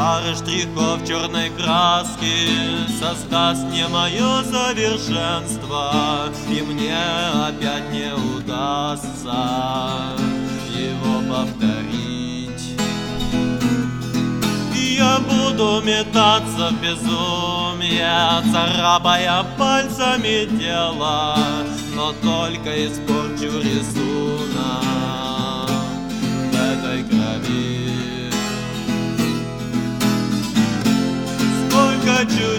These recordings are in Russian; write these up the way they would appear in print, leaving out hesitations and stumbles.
Пара штрихов черной краски создаст не мое совершенство, и мне опять не удастся его повторить. Я буду метаться в безумие, царапая пальцами тело, но только испорчу рисунок в этой крови. Сколько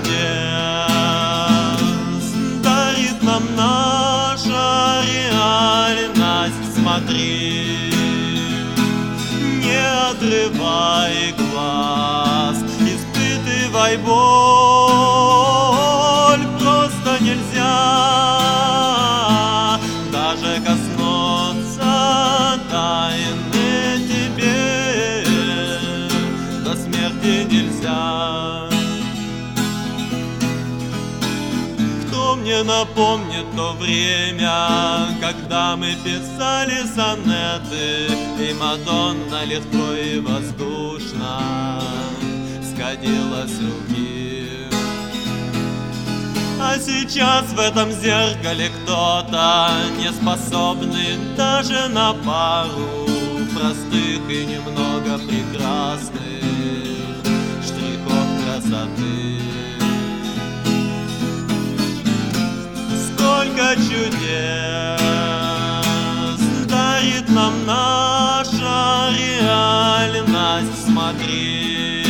чудес дарит нам наша реальность, смотри, не отрывай глаз, испытывай боль, просто нельзя даже коснуться тайны тебе, до смерти нельзя. Кто мне напомнит то время, когда мы писали сонеты, и Мадонна легко и воздушно сходила с руки. А сейчас в этом зеркале кто-то, не способный даже на пару простых и немного прекрасных штрихов красоты. Сколько чудес дарит нам наша реальность, смотри,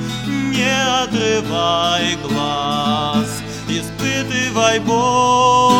не отрывай глаз, испытывай боль.